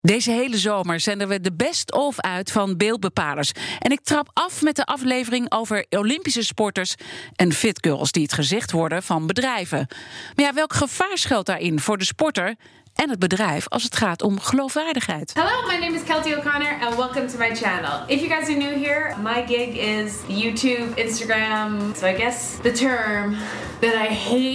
Deze hele zomer zenden we de best-of uit van Beeldbepalers. En ik trap af met de aflevering over Olympische sporters en fitgirls die het gezicht worden van bedrijven. Maar ja, welk gevaar schuilt daarin voor de sporter en het bedrijf als het gaat om geloofwaardigheid? Hello, my name is Kelty O'Connor and welcome to my channel. If you guys are new here, my gig is YouTube, Instagram. So I guess the term that I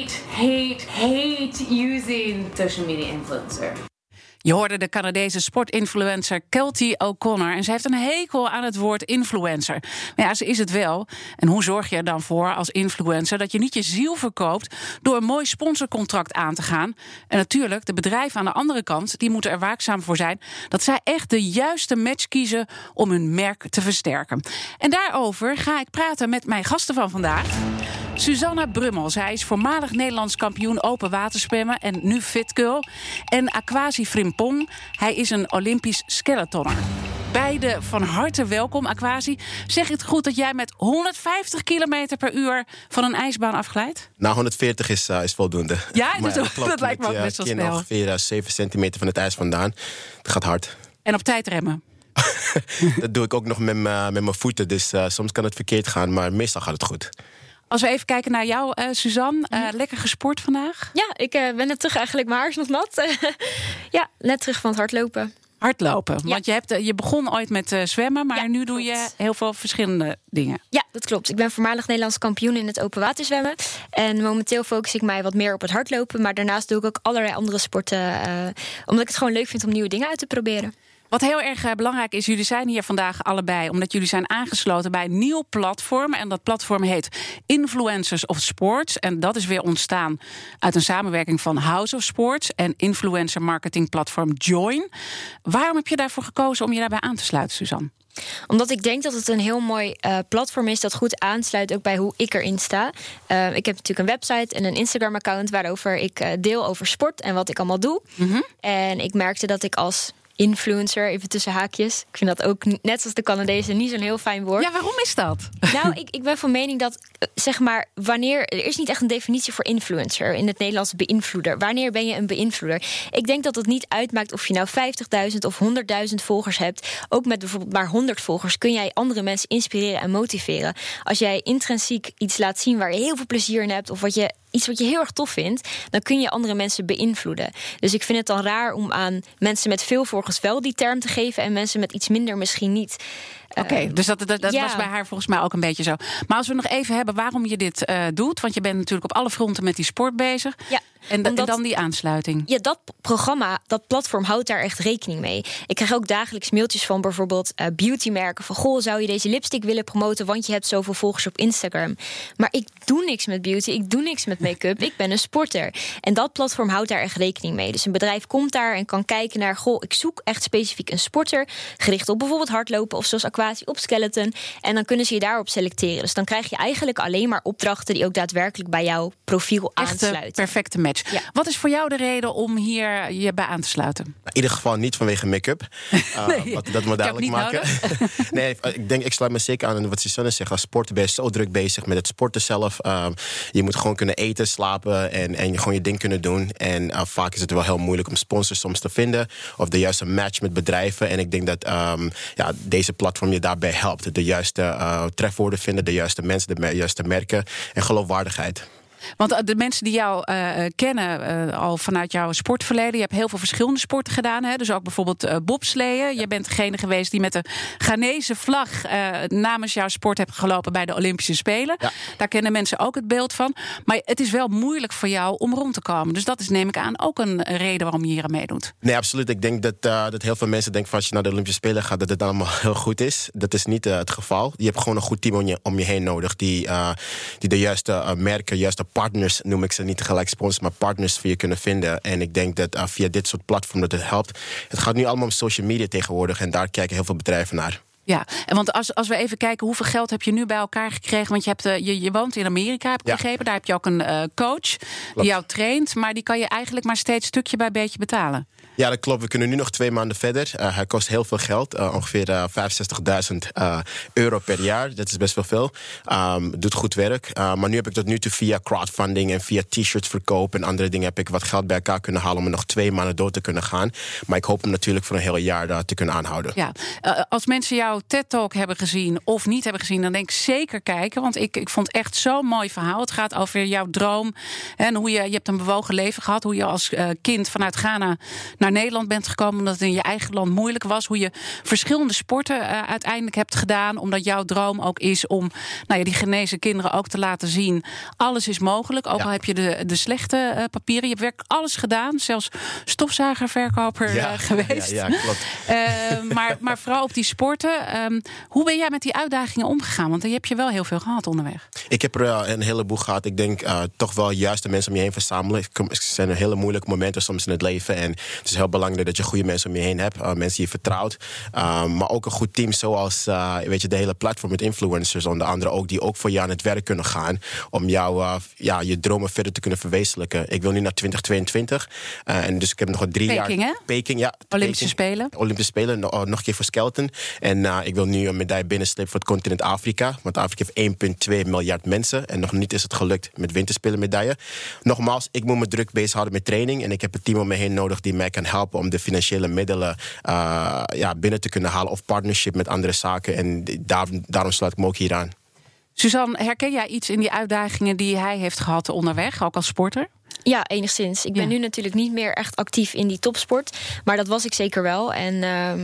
hate using, social media influencer. Je hoorde de Canadese sportinfluencer Kelty O'Connor. En ze heeft een hekel aan het woord influencer. Maar ja, ze is het wel. En hoe zorg je er dan voor als influencer dat je niet je ziel verkoopt door een mooi sponsorcontract aan te gaan? En natuurlijk, de bedrijven aan de andere kant, die moeten er waakzaam voor zijn dat zij echt de juiste match kiezen om hun merk te versterken. En daarover ga ik praten met mijn gasten van vandaag. Suzanna Brummel, zij is voormalig Nederlands kampioen open waterspemmen en nu fitgirl. En Akwasi Frimpong, hij is een Olympisch skeletonner. Beide van harte welkom, Akwasi. Zeg ik het goed dat jij met 150 km per uur van een ijsbaan afglijdt? Nou, 140 is voldoende. Ja, maar dat lijkt me ook best wel snel. Ongeveer 7 centimeter van het ijs vandaan. Dat gaat hard. En op tijd remmen? Dat doe ik ook nog met mijn voeten. Dus soms kan het verkeerd gaan, maar meestal gaat het goed. Als we even kijken naar jou, Suzanne. Lekker gesport vandaag? Ja, ik ben net terug eigenlijk. Mijn haar is nog nat. Ja, net terug van het hardlopen. Hardlopen, Ja. Want je begon ooit met zwemmen, maar nu doe je heel veel verschillende dingen. Ja, dat klopt. Ik ben voormalig Nederlands kampioen in het open waterzwemmen. En momenteel focus ik mij wat meer op het hardlopen. Maar daarnaast doe ik ook allerlei andere sporten. Omdat ik het gewoon leuk vind om nieuwe dingen uit te proberen. Wat heel erg belangrijk is, jullie zijn hier vandaag allebei omdat jullie zijn aangesloten bij een nieuw platform. En dat platform heet Influencers of Sports. En dat is weer ontstaan uit een samenwerking van House of Sports en influencer marketing platform Join. Waarom heb je daarvoor gekozen om je daarbij aan te sluiten, Suzanne? Omdat ik denk dat het een heel mooi platform is dat goed aansluit ook bij hoe ik erin sta. Ik heb natuurlijk een website en een Instagram-account waarover ik deel over sport en wat ik allemaal doe. Mm-hmm. En ik merkte dat ik als influencer, even tussen haakjes. Ik vind dat ook, net zoals de Canadezen, niet zo'n heel fijn woord. Ja, waarom is dat? Nou, ik ben van mening dat, zeg maar, er is niet echt een definitie voor influencer. In het Nederlands beïnvloeder. Wanneer ben je een beïnvloeder? Ik denk dat het niet uitmaakt of je nou 50.000 of 100.000 volgers hebt. Ook met bijvoorbeeld maar 100 volgers kun jij andere mensen inspireren en motiveren. Als jij intrinsiek iets laat zien waar je heel veel plezier in hebt, of iets wat je heel erg tof vindt, dan kun je andere mensen beïnvloeden. Dus ik vind het dan raar om aan mensen met veel volgers wel die term te geven en mensen met iets minder misschien niet. Oké, dus dat was bij haar volgens mij ook een beetje zo. Maar als we nog even hebben waarom je dit doet, want je bent natuurlijk op alle fronten met die sport bezig. Ja. En dan die aansluiting. Ja, dat programma, dat platform houdt daar echt rekening mee. Ik krijg ook dagelijks mailtjes van bijvoorbeeld beautymerken. Van, goh, zou je deze lipstick willen promoten, want je hebt zoveel volgers op Instagram. Maar ik doe niks met beauty, ik doe niks met make-up. Ik ben een sporter. En dat platform houdt daar echt rekening mee. Dus een bedrijf komt daar en kan kijken naar, goh, ik zoek echt specifiek een sporter, gericht op bijvoorbeeld hardlopen of zoals Akwasi op skeleton. En dan kunnen ze je daarop selecteren. Dus dan krijg je eigenlijk alleen maar opdrachten die ook daadwerkelijk bij jouw profiel aansluiten. Echt perfecte match. Ja. Wat is voor jou de reden om hier je bij aan te sluiten? In ieder geval niet vanwege make-up. Nee, dat moet duidelijk maken. Nee, ik sluit me zeker aan wat Suzanne zegt. Als sporter ben je zo druk bezig met het sporten zelf. Je moet gewoon kunnen eten, slapen en gewoon je ding kunnen doen. En vaak is het wel heel moeilijk om sponsors soms te vinden. Of de juiste match met bedrijven. En ik denk dat deze platform je daarbij helpt. De juiste trefwoorden vinden, de juiste mensen, de juiste merken en geloofwaardigheid. Want de mensen die jou kennen al vanuit jouw sportverleden, je hebt heel veel verschillende sporten gedaan. Hè? Dus ook bijvoorbeeld bobsleeën. Ja. Je bent degene geweest die met de Ghanese vlag namens jouw sport hebt gelopen bij de Olympische Spelen. Ja. Daar kennen mensen ook het beeld van. Maar het is wel moeilijk voor jou om rond te komen. Dus dat is, neem ik aan, ook een reden waarom je hier aan meedoet. Nee, absoluut. Ik denk dat heel veel mensen denken van als je naar de Olympische Spelen gaat, dat het allemaal heel goed is. Dat is niet het geval. Je hebt gewoon een goed team om je heen nodig die de juiste merken, juiste partners, noem ik ze niet tegelijk sponsors, maar partners voor je kunnen vinden. En ik denk dat via dit soort platformen dat het helpt. Het gaat nu allemaal om social media tegenwoordig en daar kijken heel veel bedrijven naar. Ja, en want als we even kijken, hoeveel geld heb je nu bij elkaar gekregen? Want je woont in Amerika, heb ik begrepen. Daar heb je ook een coach die jou traint. Maar die kan je eigenlijk maar steeds stukje bij beetje betalen. Ja, dat klopt. We kunnen nu nog 2 maanden verder. Hij kost heel veel geld. Ongeveer €65.000 per jaar. Dat is best wel veel. Doet goed werk. Maar nu heb ik tot nu toe via crowdfunding en via t-shirts verkoop en andere dingen heb ik wat geld bij elkaar kunnen halen om er nog 2 maanden door te kunnen gaan. Maar ik hoop hem natuurlijk voor een heel jaar te kunnen aanhouden. Ja, als mensen jouw TED-talk hebben gezien of niet hebben gezien, dan denk ik zeker kijken. Want ik vond het echt zo'n mooi verhaal. Het gaat over jouw droom en hoe je hebt een bewogen leven gehad. Hoe je als kind vanuit Ghana naar Nederland bent gekomen omdat het in je eigen land moeilijk was. Hoe je verschillende sporten uiteindelijk hebt gedaan. Omdat jouw droom ook is om die Ghanese kinderen ook te laten zien. Alles is mogelijk. Ook al heb je de slechte papieren. Je hebt werkelijk alles gedaan. Zelfs stofzuigerverkoper geweest. Ja, klopt. Maar vooral op die sporten. Hoe ben jij met die uitdagingen omgegaan? Want je hebt je wel heel veel gehad onderweg. Ik heb er een heleboel gehad. Ik denk toch wel juist de mensen om je heen verzamelen. Er zijn hele moeilijke momenten soms in het leven. En het is heel belangrijk dat je goede mensen om je heen hebt. Mensen die je vertrouwt. Maar ook een goed team zoals de hele platform met influencers. Onder andere ook die ook voor jou aan het werk kunnen gaan. Om jou je dromen verder te kunnen verwezenlijken. Ik wil nu naar 2022. En dus ik heb nog 3 jaar. Peking, hè? Peking, ja. Olympische Spelen. Olympische Spelen, nog een keer voor skeleton. En ik wil nu een medaille binnenslepen voor het continent Afrika. Want Afrika heeft 1,2 miljard mensen. En nog niet is het gelukt met winterspelen medaille. Nogmaals, ik moet me druk bezighouden met training. En ik heb een team om me heen nodig die mij kan helpen om de financiële middelen binnen te kunnen halen. Of partnership met andere zaken. En daarom sluit ik me ook hier aan. Suzanne, herken jij iets in die uitdagingen die hij heeft gehad onderweg, ook als sporter? Ja, enigszins. Ik ben nu natuurlijk niet meer echt actief in die topsport. Maar dat was ik zeker wel. En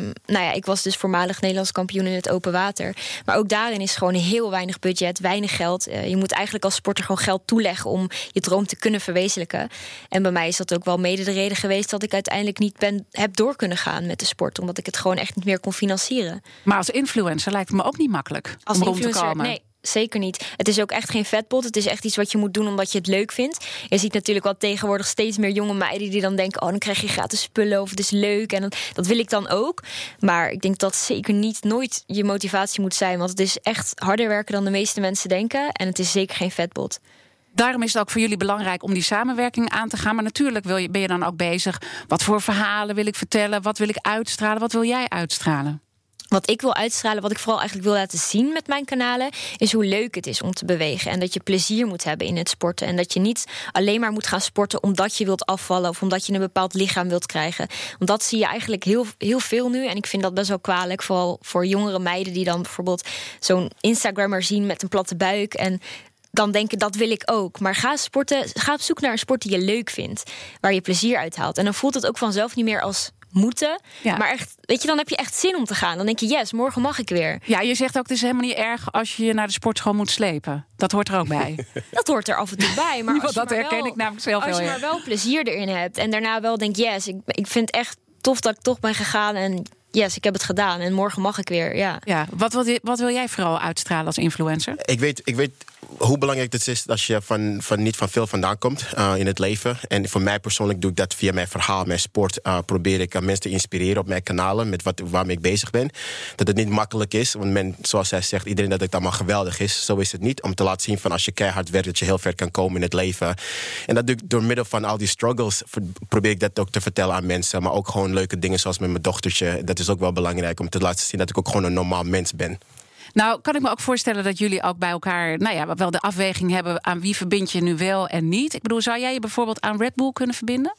ik was dus voormalig Nederlands kampioen in het open water. Maar ook daarin is gewoon heel weinig budget, weinig geld. Je moet eigenlijk als sporter gewoon geld toeleggen om je droom te kunnen verwezenlijken. En bij mij is dat ook wel mede de reden geweest dat ik uiteindelijk niet heb door kunnen gaan met de sport. Omdat ik het gewoon echt niet meer kon financieren. Maar als influencer lijkt het me ook niet makkelijk om rond te komen. Nee. Zeker niet. Het is ook echt geen vetpot. Het is echt iets wat je moet doen omdat je het leuk vindt. Je ziet natuurlijk wel tegenwoordig steeds meer jonge meiden die dan denken, dan krijg je gratis spullen of het is leuk. En dat wil ik dan ook. Maar ik denk dat zeker nooit je motivatie moet zijn. Want het is echt harder werken dan de meeste mensen denken. En het is zeker geen vetpot. Daarom is het ook voor jullie belangrijk om die samenwerking aan te gaan. Maar natuurlijk ben je dan ook bezig. Wat voor verhalen wil ik vertellen? Wat wil ik uitstralen? Wat wil jij uitstralen? Wat ik wil uitstralen, wat ik vooral eigenlijk wil laten zien met mijn kanalen, is hoe leuk het is om te bewegen. En dat je plezier moet hebben in het sporten. En dat je niet alleen maar moet gaan sporten omdat je wilt afvallen of omdat je een bepaald lichaam wilt krijgen. Want dat zie je eigenlijk heel, heel veel nu. En ik vind dat best wel kwalijk, vooral voor jongere meiden die dan bijvoorbeeld zo'n Instagrammer zien met een platte buik en dan denken, dat wil ik ook. Maar ga sporten, ga op zoek naar een sport die je leuk vindt, waar je plezier uit haalt. En dan voelt het ook vanzelf niet meer als moeten. Ja. Maar echt, dan heb je echt zin om te gaan. Dan denk je, yes, morgen mag ik weer. Ja, je zegt ook, het is helemaal niet erg als je naar de sportschool moet slepen. Dat hoort er ook bij. Dat hoort er af en toe bij. Maar dat herken ik namelijk zelf heel erg. Als je maar wel plezier erin hebt en daarna wel denkt, yes, ik vind het echt tof dat ik toch ben gegaan en yes, ik heb het gedaan en morgen mag ik weer. Ja. Wat wil jij vooral uitstralen als influencer? Ik weet hoe belangrijk het is als je niet van veel vandaan komt in het leven. En voor mij persoonlijk doe ik dat via mijn verhaal, mijn sport. Probeer ik mensen te inspireren op mijn kanalen met waarmee ik bezig ben. Dat het niet makkelijk is, want zoals zij zegt, iedereen dat het allemaal geweldig is. Zo is het niet. Om te laten zien van als je keihard werkt, dat je heel ver kan komen in het leven. En dat doe ik door middel van al die struggles. Probeer ik dat ook te vertellen aan mensen. Maar ook gewoon leuke dingen zoals met mijn dochtertje. Dat is ook wel belangrijk om te laten zien dat ik ook gewoon een normaal mens ben. Nou, kan ik me ook voorstellen dat jullie ook bij elkaar wel de afweging hebben aan wie verbind je nu wel en niet. Ik bedoel, zou jij je bijvoorbeeld aan Red Bull kunnen verbinden?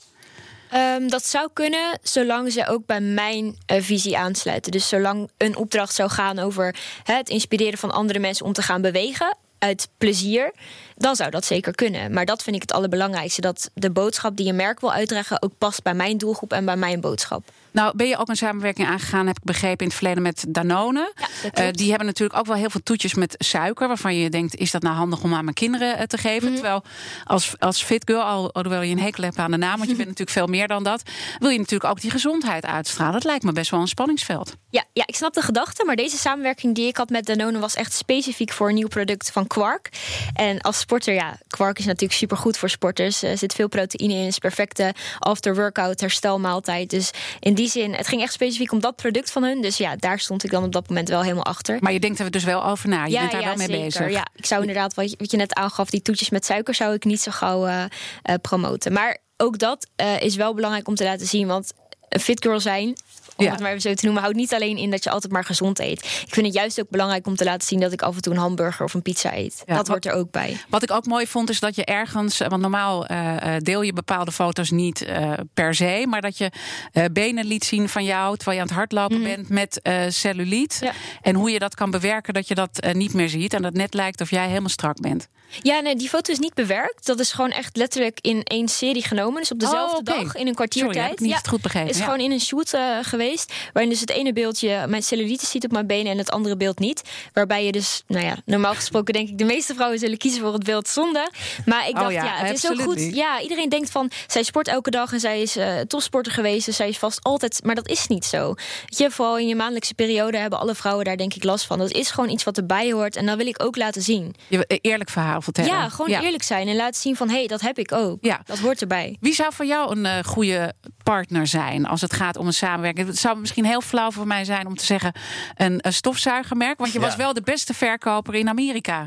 Dat zou kunnen, zolang ze ook bij mijn visie aansluiten. Dus zolang een opdracht zou gaan over het inspireren van andere mensen om te gaan bewegen uit plezier, dan zou dat zeker kunnen. Maar dat vind ik het allerbelangrijkste, dat de boodschap die je merk wil uitdragen ook past bij mijn doelgroep en bij mijn boodschap. Nou, ben je ook een samenwerking aangegaan, heb ik begrepen, in het verleden met Danone. Ja, die hebben natuurlijk ook wel heel veel toetjes met suiker, waarvan je denkt, is dat nou handig om aan mijn kinderen te geven? Mm-hmm. Terwijl als fit girl, alhoewel je een hekel hebt aan de naam, want je bent natuurlijk veel meer dan dat, wil je natuurlijk ook die gezondheid uitstralen. Dat lijkt me best wel een spanningsveld. Ja, ik snap de gedachte, maar deze samenwerking die ik had met Danone was echt specifiek voor een nieuw product van Quark. En als sporter, Quark is natuurlijk supergoed voor sporters. Er zit veel proteïne in, is perfecte after-workout herstelmaaltijd. Dus in die zin, het ging echt specifiek om dat product van hun. Dus daar stond ik dan op dat moment wel helemaal achter. Maar je denkt er dus wel over na, je bent daar wel mee zeker. bezig. Ja, ik zou inderdaad, wat je net aangaf, die toetjes met suiker zou ik niet zo gauw promoten. Maar ook dat is wel belangrijk om te laten zien, want een fit girl zijn, om het maar even zo te noemen, houdt niet alleen in dat je altijd maar gezond eet. Ik vind het juist ook belangrijk om te laten zien dat ik af en toe een hamburger of een pizza eet. Dat hoort er ook bij. Wat ik ook mooi vond is dat je ergens, want normaal deel je bepaalde foto's niet per se, maar dat je benen liet zien van jou terwijl je aan het hardlopen bent met celluliet. Ja. En hoe je dat kan bewerken dat je dat niet meer ziet en dat net lijkt of jij helemaal strak bent. Ja, nee, die foto is niet bewerkt. Dat is gewoon echt letterlijk in één serie genomen. Dus op dezelfde dag, in een kwartiertijd. Sorry, ik heb niet goed begrepen. Het is gewoon in een shoot geweest. Waarin dus het ene beeldje mijn cellulitis ziet op mijn benen en het andere beeld niet. Waarbij je dus, normaal gesproken denk ik de meeste vrouwen zullen kiezen voor het beeld zonder. Maar ik dacht, het is ook goed. Ja, iedereen denkt van, zij sport elke dag en zij is topsporter geweest. Dus zij is vast altijd, maar dat is niet zo. Weet je, vooral in je maandelijkse periode hebben alle vrouwen daar denk ik last van. Dat is gewoon iets wat erbij hoort en dat wil ik ook laten zien. Eerlijk verhaal vertellen. Ja, gewoon eerlijk zijn en laten zien van, dat heb ik ook. Ja. Dat hoort erbij. Wie zou voor jou een goede partner zijn als het gaat om een samenwerking? Het zou misschien heel flauw voor mij zijn om te zeggen een stofzuigermerk, want je was wel de beste verkoper in Amerika.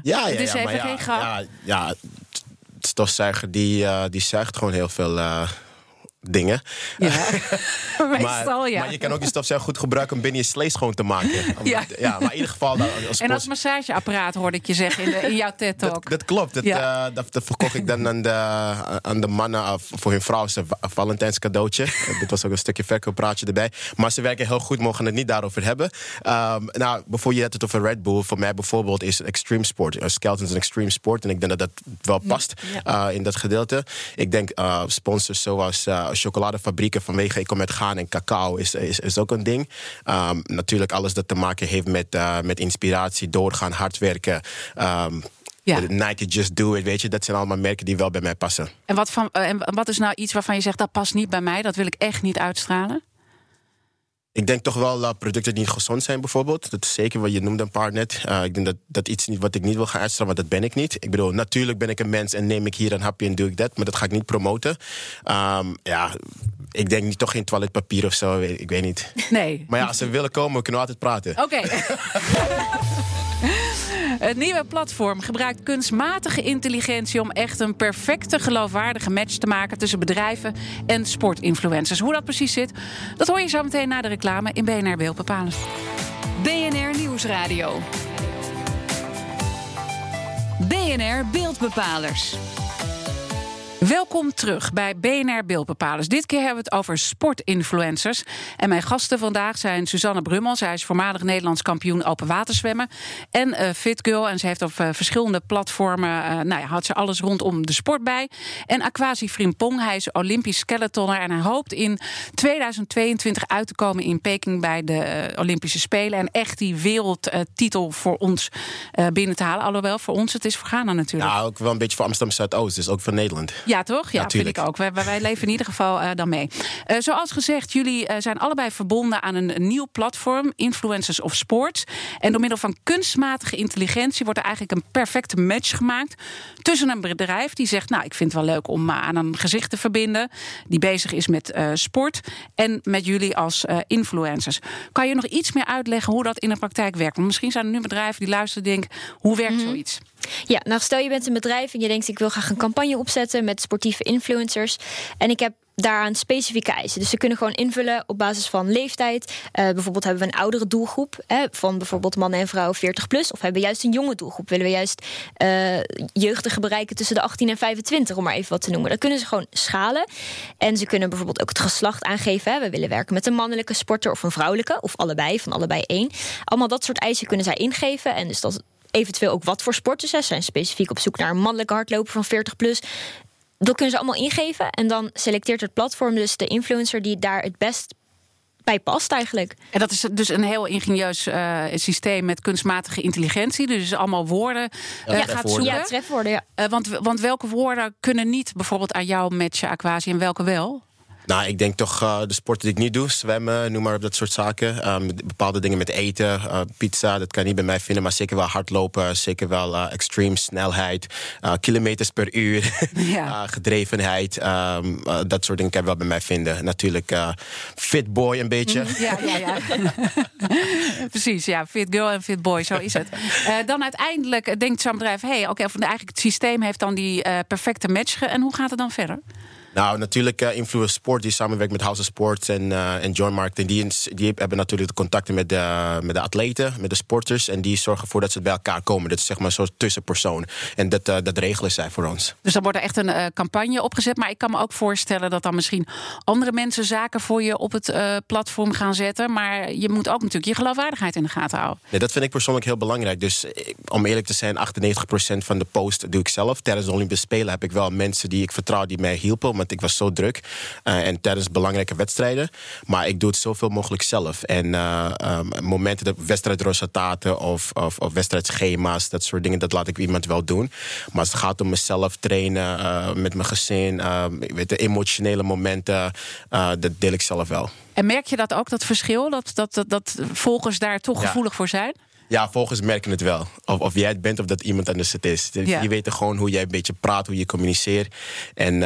Ja, stofzuiger die zuigt gewoon heel veel dingen. Ja. Maar je kan ook je stofzuiger goed gebruiken om binnen je vlees gewoon te maken. Maar in ieder geval... En als massageapparaat hoorde ik je zeggen in jouw TED-talk. Dat klopt. Dat verkocht ik dan aan de mannen voor hun vrouw. Een Valentijns cadeautje. Dit was ook een stukje verkooppraatje erbij. Maar ze werken heel goed, mogen het niet daarover hebben. Bijvoorbeeld je hebt het over Red Bull. Voor mij bijvoorbeeld is extreme sport. Skeleton is een extreme sport. En ik denk dat wel past in dat gedeelte. Ik denk sponsors zoals chocoladefabrieken vanwege ik kom uit Ghana en cacao is ook een ding. Natuurlijk alles dat te maken heeft met inspiratie, doorgaan, hard werken. Nike Just Do It, weet je. Dat zijn allemaal merken die wel bij mij passen. En wat is nou iets waarvan je zegt dat past niet bij mij? Dat wil ik echt niet uitstralen? Ik denk toch wel producten die niet gezond zijn bijvoorbeeld. Dat is zeker wat je noemde een paar net. Ik denk dat iets niet wat ik niet wil gaan uitstralen, want dat ben ik niet. Ik bedoel, natuurlijk ben ik een mens en neem ik hier een hapje en doe ik dat. Maar dat ga ik niet promoten. Ik denk toch geen toiletpapier of zo. Ik weet niet. Nee. Maar als ze willen komen, we kunnen altijd praten. Oké. Het nieuwe platform gebruikt kunstmatige intelligentie om echt een perfecte, geloofwaardige match te maken tussen bedrijven en sportinfluencers. Hoe dat precies zit, dat hoor je zo meteen na de reclame in BNR Beeldbepalers. BNR Nieuwsradio. BNR Beeldbepalers. Welkom terug bij BNR Beeldbepalers. Dit keer hebben we het over sportinfluencers. En mijn gasten vandaag zijn Suzanne Brummel. Zij is voormalig Nederlands kampioen open waterzwemmen. En Fit Girl. En ze heeft op verschillende platformen... had ze alles rondom de sport bij. En Akwasi Frimpong. Hij is Olympisch skeletonner. En hij hoopt in 2022 uit te komen in Peking bij de Olympische Spelen. En echt die wereldtitel voor ons binnen te halen. Alhoewel, voor ons, het is voor Ghana natuurlijk. Ja, ook wel een beetje voor Amsterdam Zuidoost. Dus ook voor Nederland. Ja, toch? Ja, vind ik ook. Wij leven in ieder geval dan mee. Zoals gezegd, jullie zijn allebei verbonden aan een nieuw platform, Influencers of Sports. En door middel van kunstmatige intelligentie wordt er eigenlijk een perfecte match gemaakt tussen een bedrijf die zegt, ik vind het wel leuk om aan een gezicht te verbinden, die bezig is met sport, en met jullie als influencers. Kan je nog iets meer uitleggen hoe dat in de praktijk werkt? Want misschien zijn er nu bedrijven die luisteren en denken, hoe werkt zoiets? Ja, stel je bent een bedrijf en je denkt, ik wil graag een campagne opzetten met sportieve influencers. En ik heb daaraan specifieke eisen. Dus ze kunnen gewoon invullen op basis van leeftijd. Bijvoorbeeld hebben we een oudere doelgroep, van bijvoorbeeld mannen en vrouwen 40 plus. Of hebben we juist een jonge doelgroep. Willen we juist jeugdigen bereiken tussen de 18 en 25, om maar even wat te noemen. Dat kunnen ze gewoon schalen. En ze kunnen bijvoorbeeld ook het geslacht aangeven. We willen werken met een mannelijke sporter of een vrouwelijke. Of allebei, van allebei één. Allemaal dat soort eisen kunnen zij ingeven. En dus dat eventueel ook wat voor sporters. Ze zijn specifiek op zoek naar een mannelijke hardloper van 40 plus. Dat kunnen ze allemaal ingeven. En dan selecteert het platform dus de influencer die daar het best bij past eigenlijk. En dat is dus een heel ingenieus systeem met kunstmatige intelligentie. Dus allemaal woorden gaat zoeken. Ja, trefwoorden, ja. Want welke woorden kunnen niet bijvoorbeeld aan jou matchen, Akwasi, en welke wel? Ik denk toch de sporten die ik niet doe. Zwemmen, noem maar op, dat soort zaken. Bepaalde dingen met eten, pizza, dat kan je niet bij mij vinden. Maar zeker wel hardlopen, zeker wel extreme snelheid. Kilometers per uur, gedrevenheid. Dat soort dingen kan je wel bij mij vinden. Natuurlijk fit boy een beetje. Ja. Precies, ja. Fit girl en fit boy, zo is het. Dan uiteindelijk denkt zo'n bedrijf, eigenlijk het systeem heeft dan die perfecte match. En hoe gaat het dan verder? Nou, natuurlijk Influence Sport, die samenwerkt met House of Sports en Joint Marketing. Die hebben natuurlijk de contacten met de atleten, met de sporters. En die zorgen ervoor dat ze bij elkaar komen. Dat is zeg maar zo'n tussenpersoon. En dat regelen zij voor ons. Dus dan wordt er echt een campagne opgezet. Maar ik kan me ook voorstellen dat dan misschien andere mensen zaken voor je op het platform gaan zetten. Maar je moet ook natuurlijk je geloofwaardigheid in de gaten houden. Nee, dat vind ik persoonlijk heel belangrijk. Dus om eerlijk te zijn, 98% van de post doe ik zelf. Tijdens de Olympische Spelen heb ik wel mensen die ik vertrouw die mij hielpen. Want ik was zo druk. En tijdens belangrijke wedstrijden. Maar ik doe het zoveel mogelijk zelf. En momenten, de wedstrijdresultaten of wedstrijdschema's, dat soort dingen, dat laat ik iemand wel doen. Maar als het gaat om mezelf trainen, met mijn gezin, de emotionele momenten, dat deel ik zelf wel. En merk je dat ook, dat verschil? Dat volgers daar toch gevoelig voor zijn? Ja, volgers merken het wel. Of jij het bent of dat iemand anders het is. Ja. Je weet gewoon hoe jij een beetje praat, hoe je communiceert. En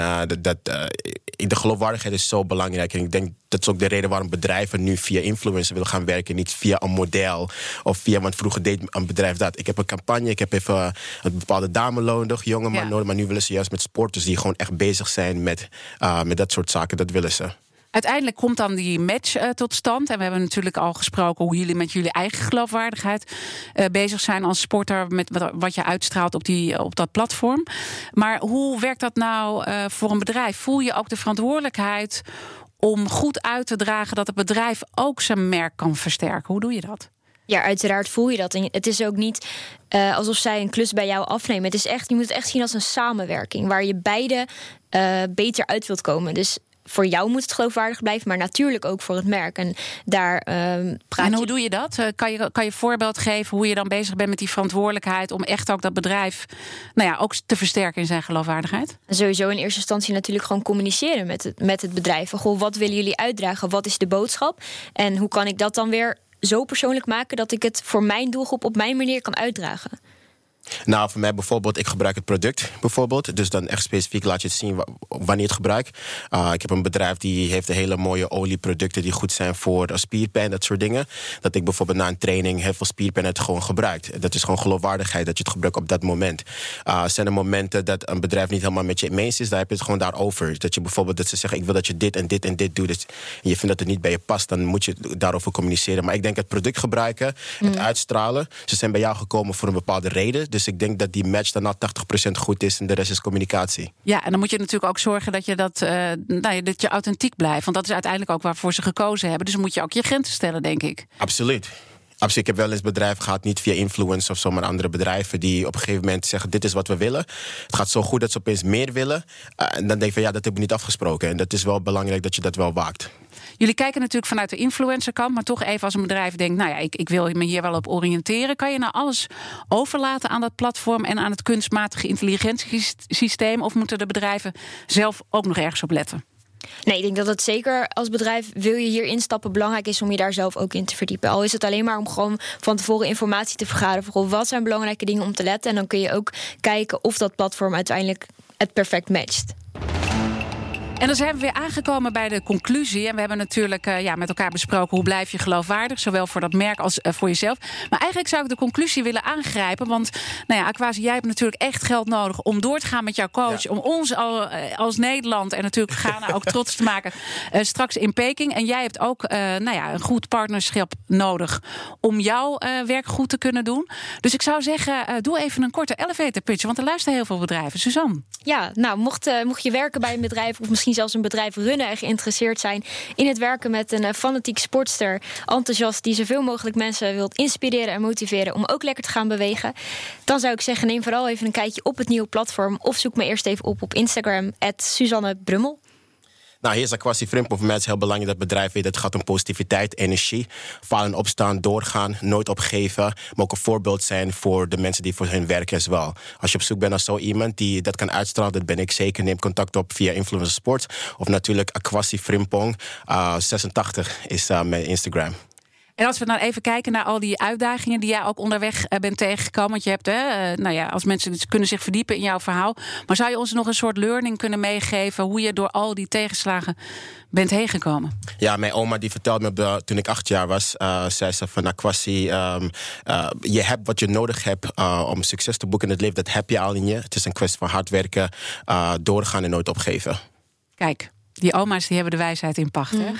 de geloofwaardigheid is zo belangrijk. En ik denk dat is ook de reden waarom bedrijven nu via influencer willen gaan werken. Niet via een model of via, want vroeger deed een bedrijf dat. Ik heb een campagne, ik heb even een bepaalde dame nodig, jonge man nodig. Maar nu willen ze juist met sporters die gewoon echt bezig zijn met dat soort zaken. Dat willen ze. Uiteindelijk komt dan die match tot stand. En we hebben natuurlijk al gesproken hoe jullie met jullie eigen geloofwaardigheid bezig zijn als sporter. Met wat je uitstraalt op dat platform. Maar hoe werkt dat nou voor een bedrijf? Voel je ook de verantwoordelijkheid om goed uit te dragen dat het bedrijf ook zijn merk kan versterken? Hoe doe je dat? Ja, uiteraard voel je dat. En het is ook niet alsof zij een klus bij jou afnemen. Het is echt, je moet het echt zien als een samenwerking waar je beide beter uit wilt komen. Dus voor jou moet het geloofwaardig blijven, maar natuurlijk ook voor het merk. En daar En hoe doe je dat? Kan je een voorbeeld geven hoe je dan bezig bent met die verantwoordelijkheid om echt ook dat bedrijf ook te versterken in zijn geloofwaardigheid? En sowieso in eerste instantie natuurlijk gewoon communiceren met het bedrijf. Goh, wat willen jullie uitdragen? Wat is de boodschap? En hoe kan ik dat dan weer zo persoonlijk maken dat ik het voor mijn doelgroep op mijn manier kan uitdragen? Nou, voor mij bijvoorbeeld, ik gebruik het product bijvoorbeeld. Dus dan echt specifiek laat je het zien wanneer je het gebruikt. Ik heb een bedrijf die heeft hele mooie olieproducten die goed zijn voor spierpijn, dat soort dingen. Dat ik bijvoorbeeld na een training heel veel spierpijn het gewoon gebruikt. Dat is gewoon geloofwaardigheid dat je het gebruikt op dat moment. Zijn er momenten dat een bedrijf niet helemaal met je eens is, daar heb je het gewoon daarover. Dat je bijvoorbeeld dat ze zeggen, ik wil dat je dit en dit en dit doet. Dus, en je vindt dat het niet bij je past, dan moet je daarover communiceren. Maar ik denk het product gebruiken, het uitstralen. Ze zijn bij jou gekomen voor een bepaalde reden. Dus ik denk dat die match dan al 80% goed is en de rest is communicatie. Ja, en dan moet je natuurlijk ook zorgen dat je dat je authentiek blijft. Want dat is uiteindelijk ook waarvoor ze gekozen hebben. Dus dan moet je ook je grenzen stellen, denk ik. Absoluut. Ik heb wel eens bedrijven gehad, niet via influence of zo, maar andere bedrijven die op een gegeven moment zeggen, dit is wat we willen. Het gaat zo goed dat ze opeens meer willen. En dan denk ik van ja, dat hebben we niet afgesproken. En dat is wel belangrijk dat je dat wel waakt. Jullie kijken natuurlijk vanuit de influencerkant, maar toch even als een bedrijf denkt, ik wil me hier wel op oriënteren. Kan je nou alles overlaten aan dat platform en aan het kunstmatige intelligentiesysteem? Of moeten de bedrijven zelf ook nog ergens op letten? Nee, ik denk dat het zeker als bedrijf, wil je hier instappen, belangrijk is om je daar zelf ook in te verdiepen. Al is het alleen maar om gewoon van tevoren informatie te vergaren voor wat zijn belangrijke dingen om te letten. En dan kun je ook kijken of dat platform uiteindelijk het perfect matcht. En dan zijn we weer aangekomen bij de conclusie. En we hebben natuurlijk met elkaar besproken hoe blijf je geloofwaardig. Zowel voor dat merk als voor jezelf. Maar eigenlijk zou ik de conclusie willen aangrijpen. Want Aquasi, jij hebt natuurlijk echt geld nodig om door te gaan met jouw coach. Ja. Om ons als Nederland en natuurlijk Ghana ook trots te maken. Straks in Peking. En jij hebt ook een goed partnerschap nodig om jouw werk goed te kunnen doen. Dus ik zou zeggen, doe even een korte elevator pitch. Want er luisteren heel veel bedrijven. Suzanne. Ja, nou, mocht je werken bij een bedrijf of misschien zelfs een bedrijf runnen en geïnteresseerd zijn in het werken met een fanatiek sportster, enthousiast, die zoveel mogelijk mensen wilt inspireren en motiveren om ook lekker te gaan bewegen, dan zou ik zeggen, neem vooral even een kijkje op het nieuwe platform of zoek me eerst even op Instagram @SuzanneBrummel. Nou, hier is Aquasi Frimpong. Voor mij is het heel belangrijk dat het bedrijf weet dat het gaat om positiviteit, energie. Vallen, opstaan, doorgaan, nooit opgeven. Maar ook een voorbeeld zijn voor de mensen die voor hun werken as wel. Als je op zoek bent naar zo iemand die dat kan uitstralen, dat ben ik zeker. Neem contact op via Influencer Sport. Of natuurlijk Aquasi Frimpong. 86 is mijn Instagram. En als we dan even kijken naar al die uitdagingen die jij ook onderweg bent tegengekomen. Want je hebt, als mensen kunnen zich verdiepen in jouw verhaal. Maar zou je ons nog een soort learning kunnen meegeven hoe je door al die tegenslagen bent heen gekomen? Ja, mijn oma die vertelde me toen ik 8 jaar was, zei ze van Aquasi, je hebt wat je nodig hebt om succes te boeken in het leven. Dat heb je al in je. Het is een kwestie van hard werken, doorgaan en nooit opgeven. Kijk, die oma's die hebben de wijsheid in pacht, hè?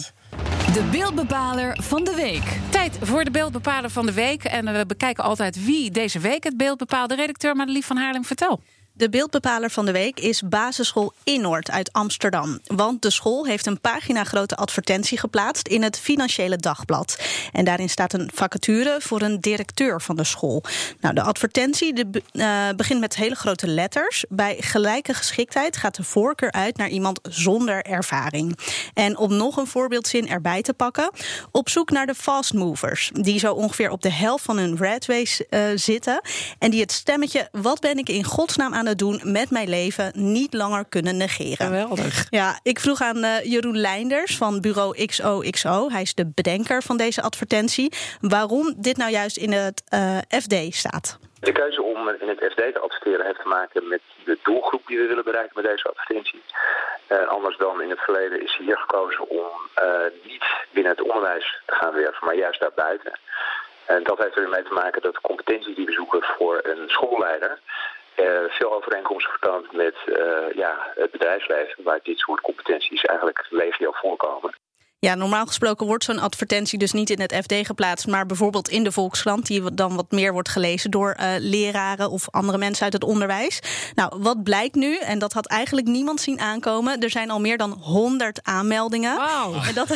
De beeldbepaler van de week. Tijd voor de beeldbepaler van de week. En we bekijken altijd wie deze week het beeld bepaalt. De redacteur Madelief van Haarlem, vertel. De beeldbepaler van de week is basisschool Innoord uit Amsterdam. Want de school heeft een paginagrote advertentie geplaatst in het Financiële Dagblad. En daarin staat een vacature voor een directeur van de school. Nou, de advertentie begint met hele grote letters. Bij gelijke geschiktheid gaat de voorkeur uit naar iemand zonder ervaring. En om nog een voorbeeldzin erbij te pakken: op zoek naar de fast movers, die zo ongeveer op de helft van hun rat race zitten. En die het stemmetje, wat ben ik in godsnaam aan het doen met mijn leven, niet langer kunnen negeren. Geweldig. Ja, ik vroeg aan Jeroen Leinders van bureau XOXO, hij is de bedenker van deze advertentie, waarom dit nou juist in het FD staat. De keuze om in het FD te adverteren heeft te maken met de doelgroep die we willen bereiken met deze advertentie. Anders dan in het verleden is hier gekozen om niet binnen het onderwijs te gaan werven, maar juist daarbuiten. En dat heeft ermee te maken dat de competenties die we zoeken voor een schoolleider veel overeenkomsten vertoont met het bedrijfsleven, waar dit soort competenties eigenlijk legio voorkomen. Ja, normaal gesproken wordt zo'n advertentie dus niet in het FD geplaatst, maar bijvoorbeeld in de Volkskrant, die dan wat meer wordt gelezen door leraren of andere mensen uit het onderwijs. Nou, wat blijkt nu, en dat had eigenlijk niemand zien aankomen, er zijn al meer dan 100 aanmeldingen. Wauw.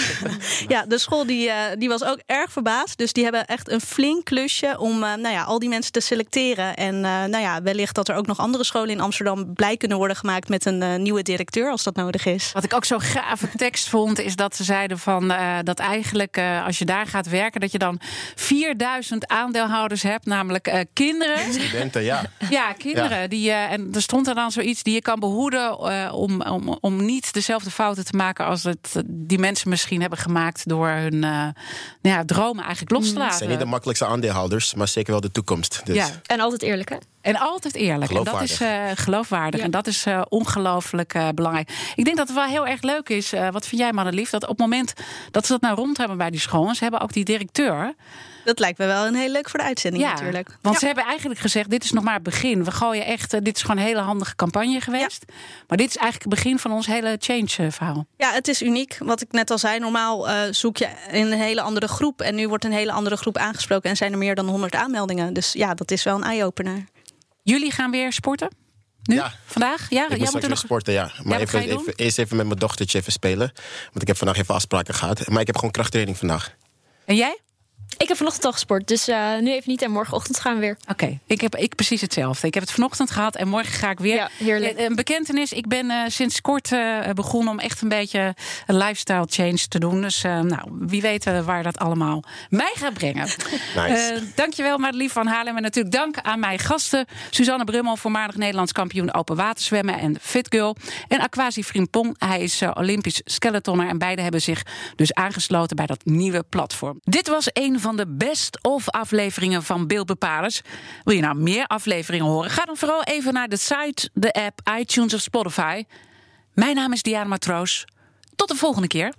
En de school die was ook erg verbaasd, dus die hebben echt een flink klusje om al die mensen te selecteren. En wellicht dat er ook nog andere scholen in Amsterdam blij kunnen worden gemaakt met een nieuwe directeur, als dat nodig is. Wat ik ook zo gave tekst vond, is dat ze zeiden van dat eigenlijk als je daar gaat werken, dat je dan 4000 aandeelhouders hebt, namelijk kinderen. Studenten, ja. Ja, kinderen. Ja. En er stond er dan zoiets die je kan behoeden om niet dezelfde fouten te maken als die mensen misschien hebben gemaakt door hun dromen eigenlijk los te laten. Het zijn niet de makkelijkste aandeelhouders, maar zeker wel de toekomst. Dus. Ja. En altijd eerlijk, hè? En altijd eerlijk. Geloofwaardig. En dat is geloofwaardig. Ja. En dat is ongelooflijk belangrijk. Ik denk dat het wel heel erg leuk is. Wat vind jij, Madelief? Dat op het moment dat ze dat nou rond hebben bij die school, en ze hebben ook die directeur. Dat lijkt me wel een heel leuk voor de uitzending natuurlijk. Want ze hebben eigenlijk gezegd, dit is nog maar het begin. We gooien echt, dit is gewoon een hele handige campagne geweest. Ja. Maar dit is eigenlijk het begin van ons hele change-verhaal. Ja, het is uniek. Wat ik net al zei, normaal zoek je in een hele andere groep. En nu wordt een hele andere groep aangesproken en zijn er meer dan 100 aanmeldingen. Dus ja, dat is wel een eye-opener. Jullie gaan weer sporten? Nu? Ja. Vandaag? Ja, ik moet straks weer sporten, ja. Maar eerst even met mijn dochtertje even spelen. Want ik heb vandaag even afspraken gehad. Maar ik heb gewoon krachttraining vandaag. En jij? Ik heb vanochtend al gesport, dus nu even niet en morgenochtend gaan we weer. Oké, ik precies hetzelfde. Ik heb het vanochtend gehad en morgen ga ik weer. Ja, heerlijk. Een bekentenis, ik ben sinds kort begonnen om echt een beetje een lifestyle change te doen. Dus wie weet waar dat allemaal mij gaat brengen. Nice. Dankjewel Madelief van Haarlem. En natuurlijk dank aan mijn gasten. Suzanne Brummel, voormalig Nederlands kampioen open waterzwemmen en fit girl. En Akwasi Frimpong, hij is Olympisch skeletonner. En beide hebben zich dus aangesloten bij dat nieuwe platform. Dit was een van de best-of afleveringen van Beeldbepalers. Wil je nou meer afleveringen horen? Ga dan vooral even naar de site, de app, iTunes of Spotify. Mijn naam is Diana Matroos. Tot de volgende keer.